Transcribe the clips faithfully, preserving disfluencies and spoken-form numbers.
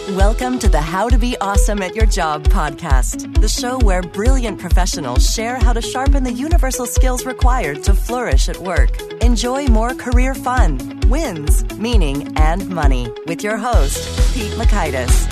Welcome to the How to Be Awesome at Your Job podcast, the show where brilliant professionals share how to sharpen the universal skills required to flourish at work. Enjoy more career fun, wins, meaning, and money with your host, Pete Mockaitis.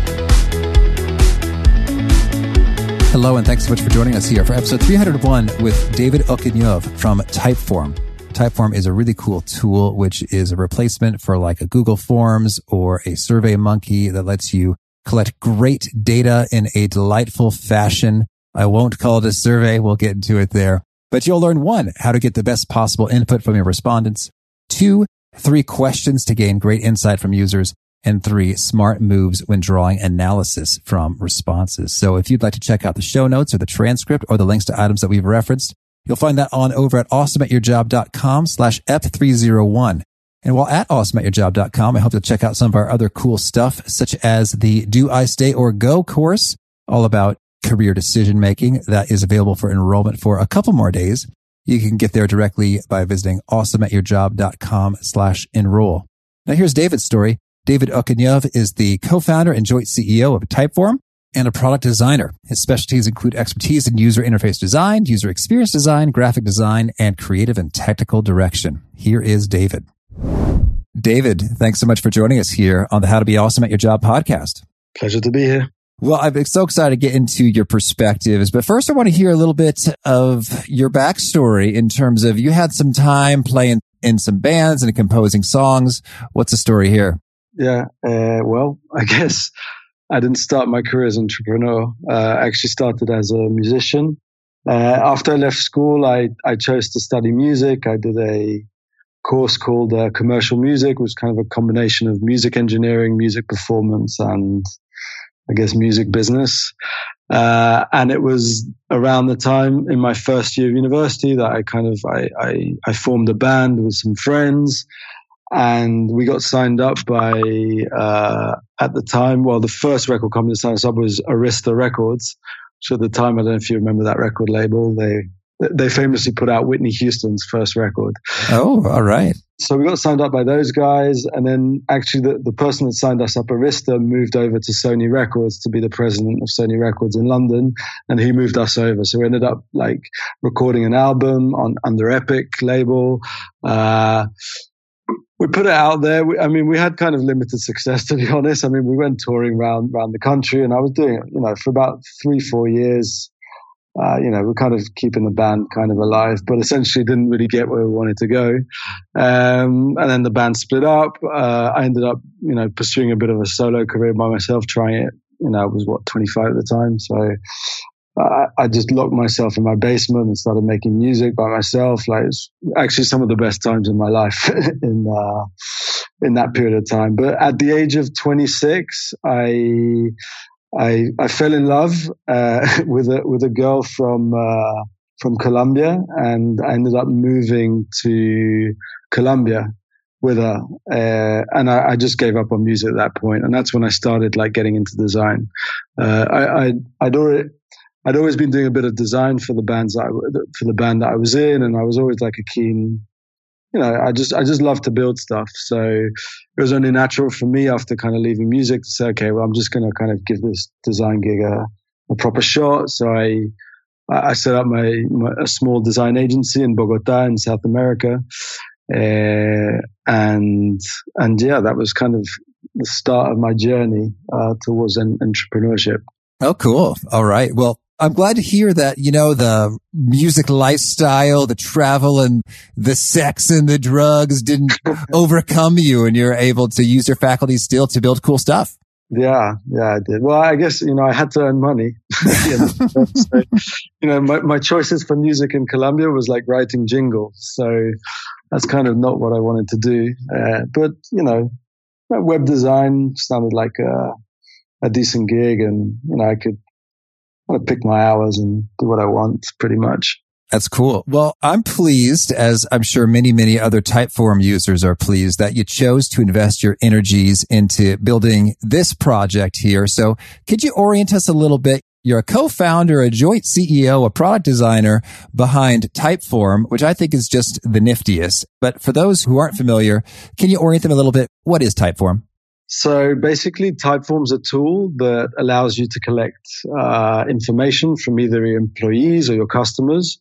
Hello, and thanks so much for joining us here for episode three hundred one with David Okudnov from Typeform. Typeform is a really cool tool, which is a replacement for like a Google Forms or a SurveyMonkey that lets you collect great data in a delightful fashion. I won't call it a survey. We'll get into it there. But you'll learn one, how to get the best possible input from your respondents. Two, three questions to gain great insight from users. And three, smart moves when drawing analysis from responses. So if you'd like to check out the show notes or the transcript or the links to items that we've referenced, you'll find that on over at awesomeatyourjob.com slash ep301. And while at awesomeatyourjob dot com, I hope you'll check out some of our other cool stuff, such as the Do I Stay or Go course, all about career decision making. That is available for enrollment for a couple more days. You can get there directly by visiting awesomeatyourjob.com slash enroll. Now here's David's story. David Okudnov is the co-founder and joint C E O of Typeform and a product designer. His specialties include expertise in user interface design, user experience design, graphic design, and creative and technical direction. Here is David. David, thanks so much for joining us here on the How to Be Awesome at Your Job podcast. Pleasure to be here. Well, I'm so excited to get into your perspectives, but first I want to hear a little bit of your backstory in terms of you had some time playing in some bands and composing songs. What's the story here? Yeah, uh, well, I guess I didn't start my career as an entrepreneur. Uh, I actually started as a musician. Uh, after I left school, I, I chose to study music. I did a course called uh, commercial music, which was kind of a combination of music engineering, music performance, and I guess music business. Uh, and it was around the time in my first year of university that I kind of, I, I, I formed a band with some friends. And we got signed up by, uh, at the time, well, the first record company to sign us up was Arista Records. So at the time, I don't know if you remember that record label. They, they famously put out Whitney Houston's first record. Oh, all right. So we got signed up by those guys. And then actually the, the person that signed us up, Arista, moved over to Sony Records to be the president of Sony Records in London. And he moved us over. So we ended up like recording an album on under Epic label. Uh, We put it out there. We, I mean, we had kind of limited success, to be honest. I mean, we went touring around, around the country, and I was doing it, you know, for about three, four years. Uh, you know, we're kind of keeping the band kind of alive, but essentially didn't really get where we wanted to go. Um, and then the band split up. Uh, I ended up, you know, pursuing a bit of a solo career by myself, trying it. You know, I was what, twenty-five at the time. So I, I just locked myself in my basement and started making music by myself. Like, it's actually some of the best times in my life in uh, in that period of time. But at the age of twenty-six, I I, I fell in love uh, with a with a girl from uh, from Colombia, and I ended up moving to Colombia with her. Uh, and I, I just gave up on music at that point, and that's when I started like getting into design. Uh, I, I I'd already I'd always been doing a bit of design for the bands that I, for the band that I was in, and I was always like a keen, you know, I just I just love to build stuff. So it was only natural for me after kind of leaving music to say, okay, well, I'm just going to kind of give this design gig a, a proper shot. So I I set up my, my a small design agency in Bogota in South America, uh, and and yeah, that was kind of the start of my journey uh, towards an, entrepreneurship. Oh, cool. All right. Well, I'm glad to hear that, you know, the music lifestyle, the travel and the sex and the drugs didn't overcome you, and you're able to use your faculties still to build cool stuff. Yeah, yeah, I did. Well, I guess, you know, I had to earn money. you know, so, you know my, my choices for music in Colombia was like writing jingles. So that's kind of not what I wanted to do. Uh, but, you know, web design sounded like a, a decent gig, and, you know, I could I pick my hours and do what I want pretty much. That's cool. Well, I'm pleased, as I'm sure many, many other Typeform users are pleased, that you chose to invest your energies into building this project here. So could you orient us a little bit? You're a co-founder, a joint C E O, a product designer behind Typeform, which I think is just the niftiest. But for those who aren't familiar, can you orient them a little bit? What is Typeform? So basically, Typeform's a tool that allows you to collect uh, information from either your employees or your customers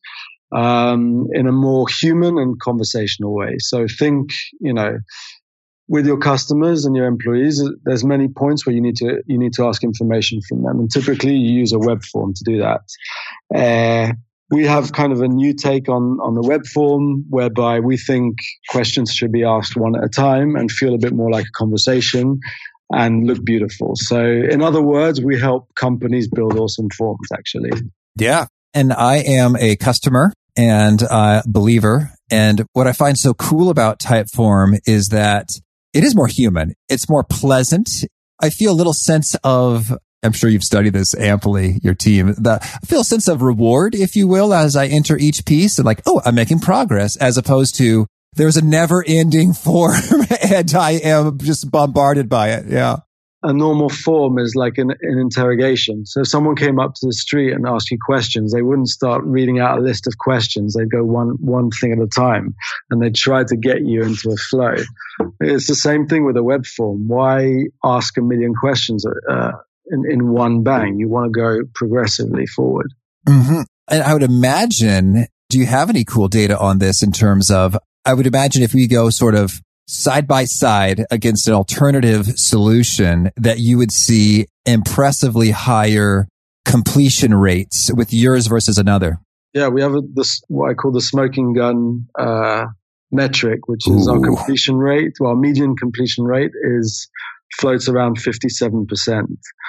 um, in a more human and conversational way. So think, you know, with your customers and your employees, there's many points where you need to you need to ask information from them, and typically you use a web form to do that. Uh, we have kind of a new take on on the web form, whereby we think questions should be asked one at a time and feel a bit more like a conversation and look beautiful. So, in other words, we help companies build awesome forms. Actually, yeah. And I am a customer and a believer, and what I find so cool about Typeform is that it is more human. It's more pleasant. I feel a little sense of, I'm sure you've studied this amply, your team, the, I feel a sense of reward, if you will, as I enter each piece and like, oh, I'm making progress, as opposed to there's a never ending form and I am just bombarded by it. Yeah. A normal form is like an, an interrogation. So if someone came up to the street and asked you questions, they wouldn't start reading out a list of questions. They'd go one one thing at a time, and they'd try to get you into a flow. It's the same thing with a web form. Why ask a million questions uh, in, in one bang? You want to go progressively forward. Mm-hmm. And I would imagine, do you have any cool data on this in terms of, I would imagine if we go sort of side by side against an alternative solution, that you would see impressively higher completion rates with yours versus another. Yeah, we have a, this what I call the smoking gun uh, metric, which is Ooh. Our completion rate. Well, our median completion rate is floats around fifty-seven percent,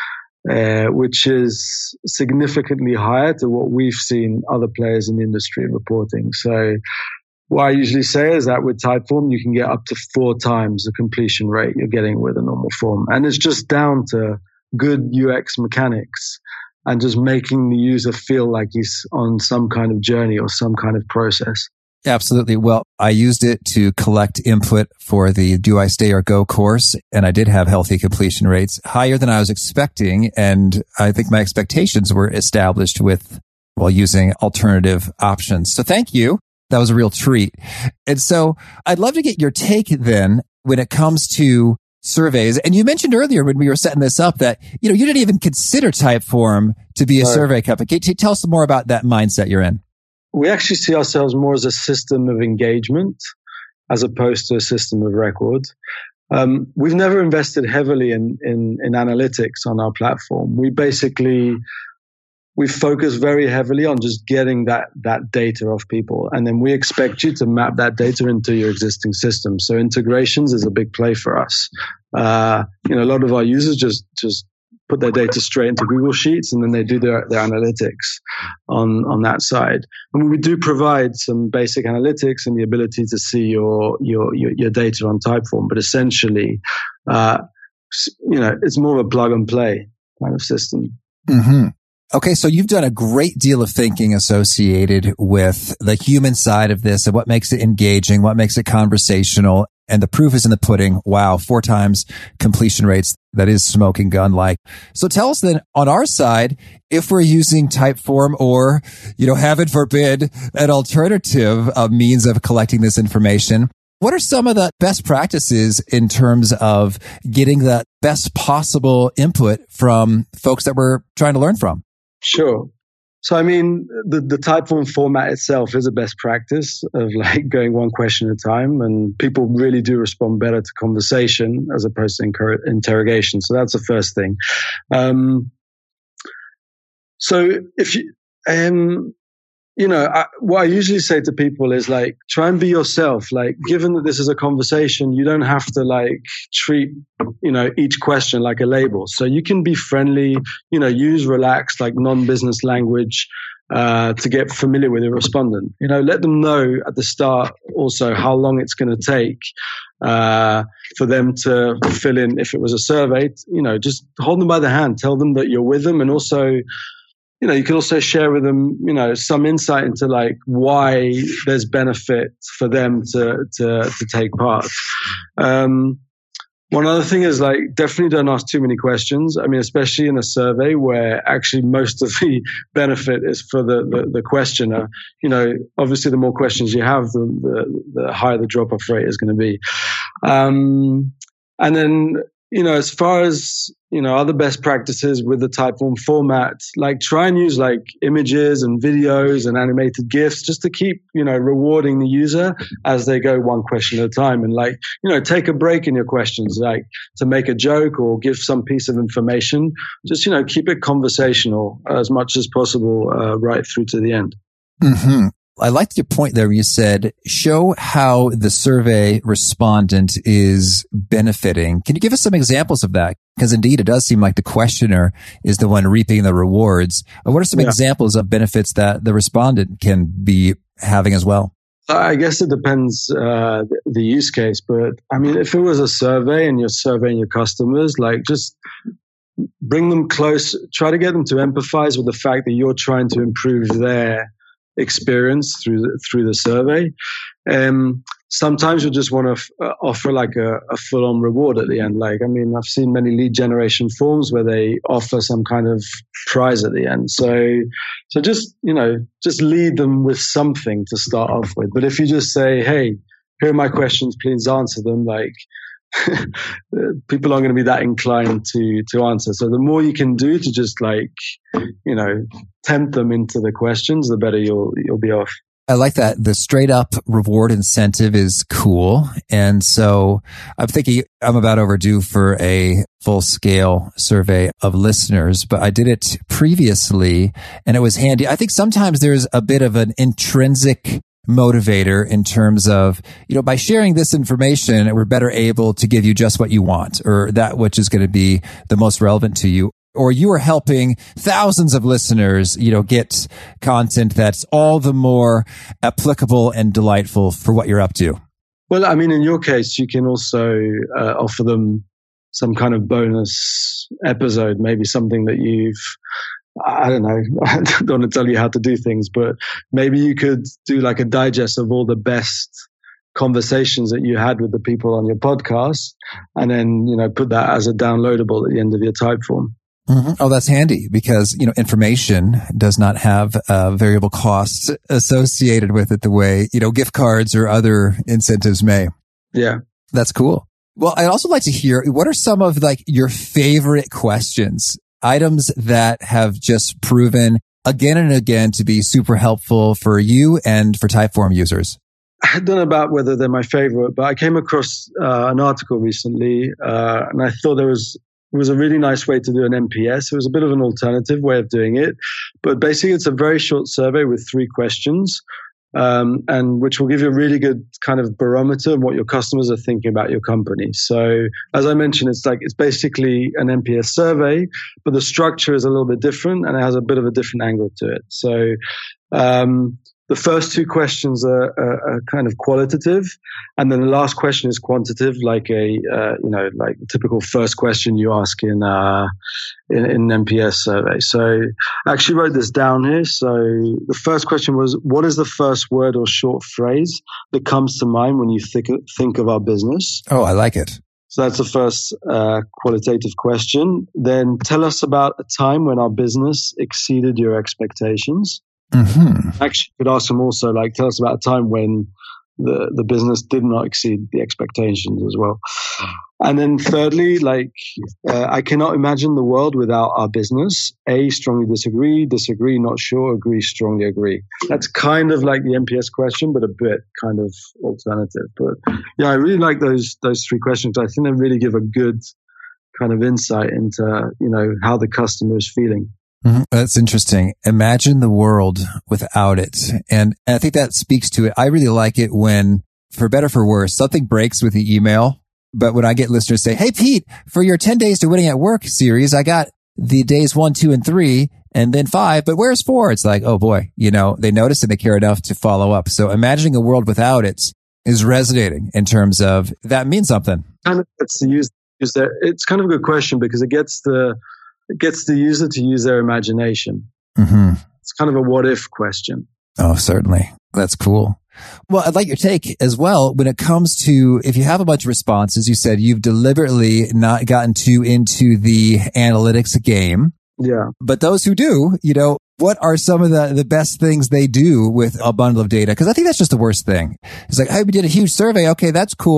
uh, which is significantly higher to what we've seen other players in the industry reporting. So what I usually say is that with Typeform, you can get up to four times the completion rate you're getting with a normal form. And it's just down to good U X mechanics and just making the user feel like he's on some kind of journey or some kind of process. Absolutely. Well, I used it to collect input for the Do I Stay or Go course, and I did have healthy completion rates, higher than I was expecting. And I think my expectations were established with, well, using alternative options. So thank you. That was a real treat. And so I'd love to get your take then when it comes to surveys. And you mentioned earlier when we were setting this up that, you know, you didn't even consider Typeform to be a right. survey company. Can you tell us more about that mindset you're in? We actually see ourselves more as a system of engagement as opposed to a system of record. Um, we've never invested heavily in, in, in analytics on our platform. We basically... We focus very heavily on just getting that that data off people. And then we expect you to map that data into your existing system. So integrations is a big play for us. Uh, you know, a lot of our users just, just put their data straight into Google Sheets, and then they do their, their analytics on, on that side. And we do provide some basic analytics and the ability to see your, your, your, your data on Typeform. But essentially, uh, you know, it's more of a plug and play kind of system. Mm-hmm. Okay, so you've done a great deal of thinking associated with the human side of this and what makes it engaging, what makes it conversational, and the proof is in the pudding. Wow, four times completion rates. That is smoking gun-like. So tell us then, on our side, if we're using Typeform or, you know, heaven forbid, an alternative uh, means of collecting this information, what are some of the best practices in terms of getting the best possible input from folks that we're trying to learn from? Sure. So, I mean, the, the Typeform format itself is a best practice of like going one question at a time, and people really do respond better to conversation as opposed to incur- interrogation. So that's the first thing. Um, so if you, um, you know, I, what I usually say to people is like, try and be yourself. Like, given that this is a conversation, you don't have to like treat, you know, each question like a label. So you can be friendly, you know, use relaxed, like non-business language, uh, to get familiar with the respondent. You know, let them know at the start also how long it's going to take, uh, for them to fill in. If it was a survey, you know, just hold them by the hand, tell them that you're with them, and also, you know, you can also share with them, you know, some insight into like why there's benefit for them to to to take part. Um, one other thing is like definitely don't ask too many questions. I mean, especially in a survey where actually most of the benefit is for the the, the questioner. You know, obviously the more questions you have, the the, the higher the drop off rate is going to be. Um, and then, you know, as far as, you know, other best practices with the Typeform format, like try and use like images and videos and animated GIFs just to keep, you know, rewarding the user as they go one question at a time. And like, you know, take a break in your questions, like to make a joke or give some piece of information. Just, you know, keep it conversational as much as possible uh, right through to the end. Mm-hmm. I liked your point there where you said, show how the survey respondent is benefiting. Can you give us some examples of that? Because indeed, it does seem like the questioner is the one reaping the rewards. What are some yeah. examples of benefits that the respondent can be having as well? I guess it depends uh, the use case. But I mean, if it was a survey and you're surveying your customers, like just bring them close, try to get them to empathize with the fact that you're trying to improve their experience through the, through the survey. Um, sometimes you just want to f- uh, offer like a, a full-on reward at the end. Like, I mean, I've seen many lead generation forms where they offer some kind of prize at the end. So, so just, you know, just lead them with something to start off with. But if you just say, hey, here are my questions, please answer them, like, people aren't going to be that inclined to to answer. So the more you can do to just like, you know, tempt them into the questions, the better you'll you'll be off. I like that. The straight up reward incentive is cool. And so I'm thinking I'm about overdue for a full scale survey of listeners, but I did it previously and it was handy. I think sometimes there's a bit of an intrinsic motivator in terms of, you know, by sharing this information, we're better able to give you just what you want or that which is going to be the most relevant to you. Or you are helping thousands of listeners, you know, get content that's all the more applicable and delightful for what you're up to. Well, I mean, in your case, you can also uh, offer them some kind of bonus episode, maybe something that you've, I don't know, I don't want to tell you how to do things, but maybe you could do like a digest of all the best conversations that you had with the people on your podcast and then, you know, put that as a downloadable at the end of your Typeform. Mm-hmm. Oh, that's handy because, you know, information does not have uh, variable costs associated with it the way, you know, gift cards or other incentives may. Yeah. That's cool. Well, I'd also like to hear, what are some of like your favorite questions? Items that have just proven again and again to be super helpful for you and for Typeform users? I don't know about whether they're my favorite, but I came across uh, an article recently uh, and I thought there was it was a really nice way to do an N P S. It was a bit of an alternative way of doing it, but basically it's a very short survey with three questions. Um, and which will give you a really good kind of barometer of what your customers are thinking about your company. So as I mentioned, it's like, it's basically an N P S survey, but the structure is a little bit different and it has a bit of a different angle to it. So, um, the first two questions are, are, are kind of qualitative, and then the last question is quantitative, like a uh, you know like typical first question you ask in uh, in, in an N P S survey. So I actually wrote this down here. So the first question was, what is the first word or short phrase that comes to mind when you think think of our business? Oh, I like it. So that's the first uh, qualitative question. Then tell us about a time when our business exceeded your expectations. Mm-hmm. Actually, you could ask them also, like, tell us about a time when the, the business did not exceed the expectations as well. And then thirdly, like, uh, I cannot imagine the world without our business. A, strongly disagree, disagree, not sure, agree, strongly agree. That's kind of like the N P S question, but a bit kind of alternative. But yeah, I really like those those three questions. I think they really give a good kind of insight into, you know, how the customer is feeling. Mm-hmm. That's interesting. Imagine the world without it. And I think that speaks to it. I really like it when, for better or for worse, something breaks with the email. But when I get listeners say, hey, Pete, for your ten days to winning at work series, I got the days one, two, and three, and then five, but where's four? It's like, oh boy, you know, they notice and they care enough to follow up. So imagining a world without it is resonating in terms of that means something. Kind of gets to use, use their, it's kind of a good question because it gets the, it gets the user to use their imagination. Mm-hmm. It's kind of a what if question. Oh, certainly. That's cool. Well, I'd like your take as well when it comes to, if you have a bunch of responses, you said you've deliberately not gotten too into the analytics game. Yeah. But those who do, you know, what are some of the, the best things they do with a bundle of data? Because I think that's just the worst thing. It's like, hey, we did a huge survey. Okay, that's cool.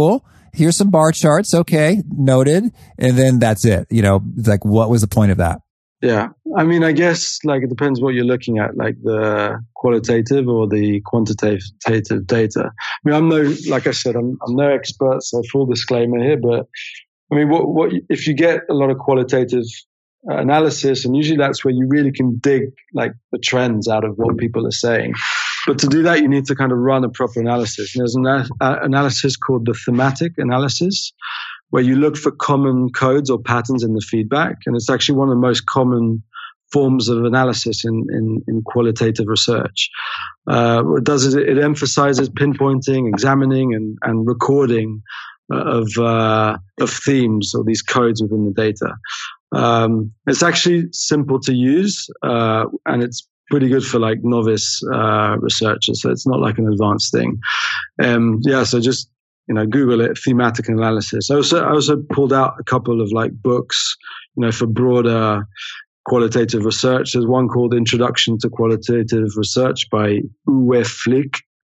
here's some bar charts. Okay, noted. And then that's it. You know, like what was the point of that? Yeah. I mean, I guess like it depends what you're looking at, like the qualitative or the quantitative data. I mean, I'm no, like I said, I'm, I'm no expert, so full disclaimer here, but I mean, what, what, if you get a lot of qualitative uh, analysis, and usually that's where you really can dig like the trends out of what people are saying. But to do that, you need to kind of run a proper analysis. And there's an a- analysis called the thematic analysis, where you look for common codes or patterns in the feedback. And it's actually one of the most common forms of analysis in, in, in qualitative research. Uh, what it does is it, it emphasizes pinpointing, examining, and, and recording of, uh, of themes or these codes within the data. Um, it's actually simple to use, uh, and it's pretty good for like novice uh, researchers. So it's not like an advanced thing. Um, yeah, so just you know, Google it, thematic analysis. I also, I also pulled out a couple of like books, you know, for broader qualitative research. There's one called Introduction to Qualitative Research by Uwe Flick.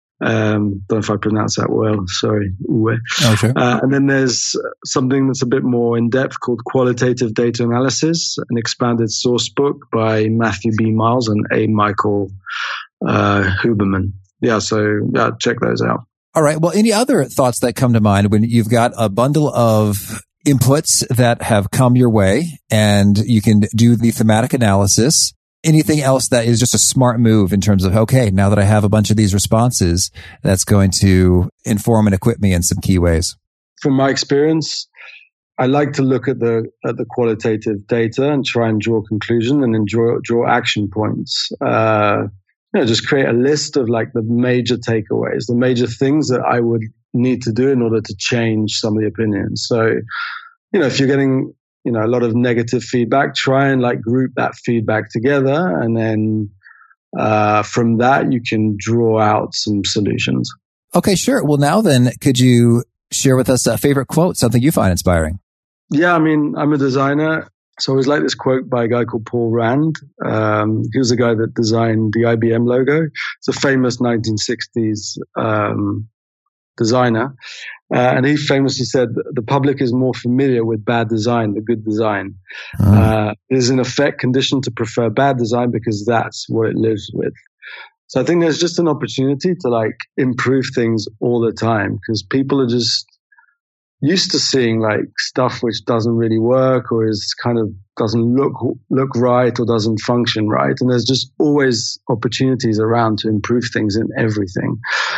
Um, don't know if I pronounce that well. Sorry, Uwe. Oh, sure. Uh, and then there's something that's a bit more in depth called Qualitative Data Analysis, an expanded source book by Matthew B. Miles and A. Michael uh, Huberman. Yeah, so yeah, check those out. All right. Well, any other thoughts that come to mind when you've got a bundle of inputs that have come your way and you can do the thematic analysis? Anything else that is just a smart move in terms of, okay, now that I have a bunch of these responses, that's going to inform and equip me in some key ways? From my experience, I like to look at the at the qualitative data and try and draw conclusion and then draw, draw action points. Uh, you know, just create a list of like the major takeaways, the major things that I would need to do in order to change some of the opinions. So, you know, if you're getting, you know, a lot of negative feedback, try and like group that feedback together. And then uh, from that, you can draw out some solutions. Okay, sure. Well, now then, could you share with us a favorite quote, something you find inspiring? Yeah, I mean, I'm a designer. So I always like this quote by a guy called Paul Rand. Um, he was the guy that designed the I B M logo. It's a famous nineteen sixties um, designer. Uh, and he famously said, the public is more familiar with bad design than good design. Mm. Uh, it is in effect conditioned to prefer bad design because that's what it lives with. So I think there's just an opportunity to like improve things all the time because people are just used to seeing like stuff which doesn't really work or is kind of doesn't look look right or doesn't function right. And there's just always opportunities around to improve things in everything.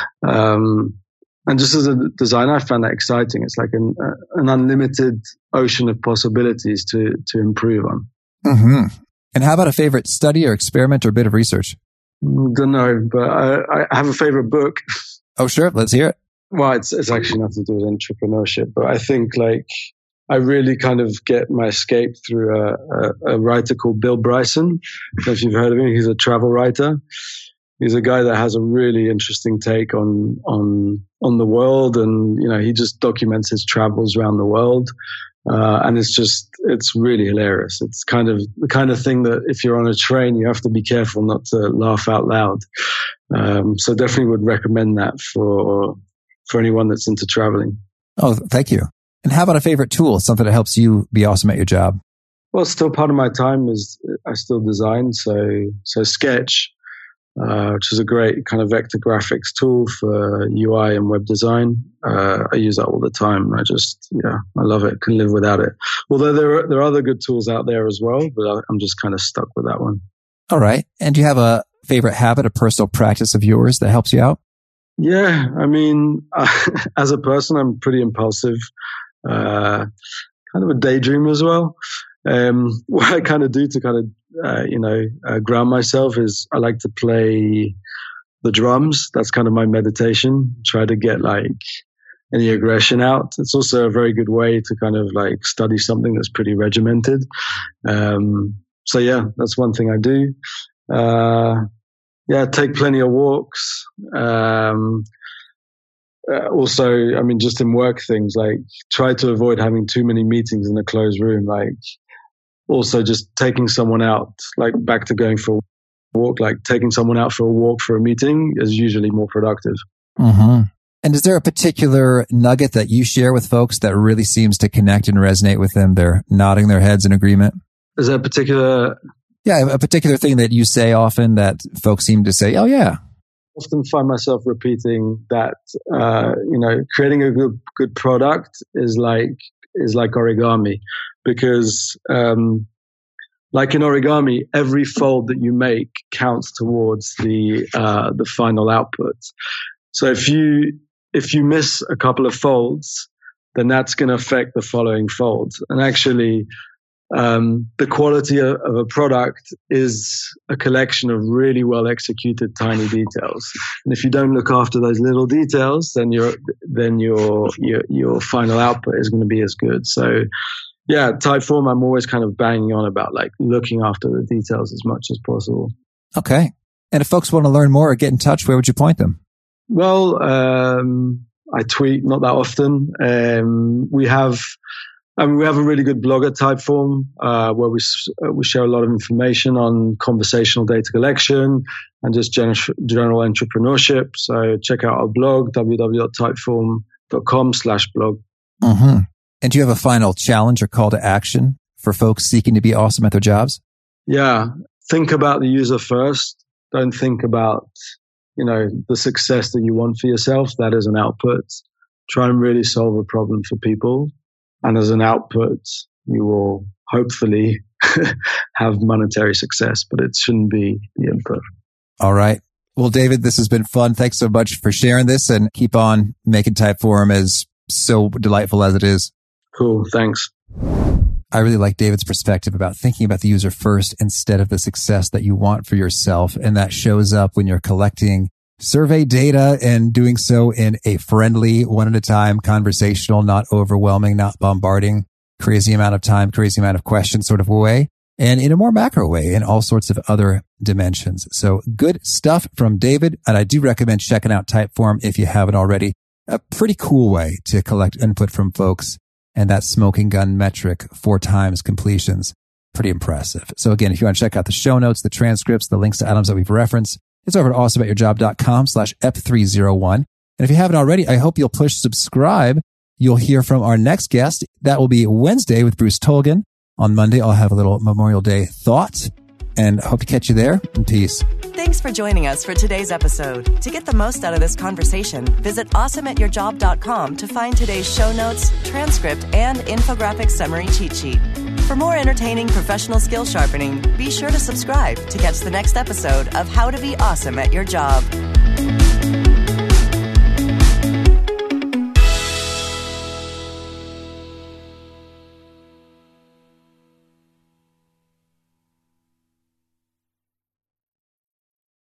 Um, and just as a designer, I found that exciting. It's like an, uh, an unlimited ocean of possibilities to to improve on. Mm-hmm. And how about a favorite study or experiment or bit of research? Don't know, but I, I have a favorite book. Oh, sure. Let's hear it. Well, it's it's actually nothing to do with entrepreneurship, but I think like I really kind of get my escape through a, a, a writer called Bill Bryson. I don't know if you've heard of him. He's a travel writer. He's a guy that has a really interesting take on on on the world, and you know he just documents his travels around the world, uh, and it's just it's really hilarious. It's kind of the kind of thing that if you're on a train, you have to be careful not to laugh out loud. Um, so definitely would recommend that for. for anyone that's into traveling. Oh, thank you. And how about a favorite tool, something that helps you be awesome at your job? Well, still part of my time is I still design. So, so Sketch, uh, which is a great kind of vector graphics tool for U I and web design. Uh, I use that all the time. I just, yeah, I love it. Couldn't live without it. Although there are, there are other good tools out there as well, but I'm just kind of stuck with that one. All right. And do you have a favorite habit, a personal practice of yours that helps you out? Yeah, I mean, uh, as a person, I'm pretty impulsive, uh, kind of a daydreamer as well. Um, what I kind of do to kind of, uh, you know, uh, ground myself is I like to play the drums. That's kind of my meditation. Try to get like any aggression out. It's also a very good way to kind of like study something that's pretty regimented. Um, so yeah, that's one thing I do. Uh, Yeah, take plenty of walks. Um, uh, also, I mean, just in work things, like try to avoid having too many meetings in a closed room. Like also just taking someone out, like back to going for a walk, like taking someone out for a walk for a meeting is usually more productive. Mm-hmm. And is there a particular nugget that you share with folks that really seems to connect and resonate with them? They're nodding their heads in agreement. Is there a particular... Yeah, a particular thing that you say often that folks seem to say, oh, yeah. I often find myself repeating that, uh, you know, creating a good good product is like is like origami, because um, like in origami, every fold that you make counts towards the uh, the final output. So if you if you miss a couple of folds, then that's going to affect the following folds. And actually, um, the quality of, of a product is a collection of really well executed tiny details. And if you don't look after those little details, then your then your your your final output is going to be as good. So, yeah, Typeform, I'm always kind of banging on about like looking after the details as much as possible. Okay. And if folks want to learn more or get in touch, where would you point them? Well, um, I tweet not that often. Um, we have, I mean, we have a really good blog at Typeform, uh, where we uh, we share a lot of information on conversational data collection and just gen- general entrepreneurship. So check out our blog, www.typeform.com slash blog. Mm-hmm. And do you have a final challenge or call to action for folks seeking to be awesome at their jobs? Yeah. Think about the user first. Don't think about, you know, the success that you want for yourself. That is an output. Try and really solve a problem for people. And as an output, you will hopefully have monetary success, but it shouldn't be the input. All right. Well, David, this has been fun. Thanks so much for sharing this, and keep on making Typeform as so delightful as it is. Cool. Thanks. I really like David's perspective about thinking about the user first instead of the success that you want for yourself. And that shows up when you're collecting survey data and doing so in a friendly, one at a time, conversational, not overwhelming, not bombarding, crazy amount of time, crazy amount of questions sort of a way, and in a more macro way in all sorts of other dimensions. So good stuff from David. And I do recommend checking out Typeform if you haven't already. A pretty cool way to collect input from folks. And that smoking gun metric, four times completions, pretty impressive. So again, if you want to check out the show notes, the transcripts, the links to items that we've referenced, it's over at awesomeatyourjob.com slash ep301. And if you haven't already, I hope you'll push subscribe. You'll hear from our next guest. That will be Wednesday with Bruce Tolgan. On Monday, I'll have a little Memorial Day thought, and hope to catch you there. And peace. Thanks for joining us for today's episode. To get the most out of this conversation, visit awesome at your job dot com to find today's show notes, transcript, and infographic summary cheat sheet. For more entertaining professional skill sharpening, be sure to subscribe to catch the next episode of How to Be Awesome at Your Job.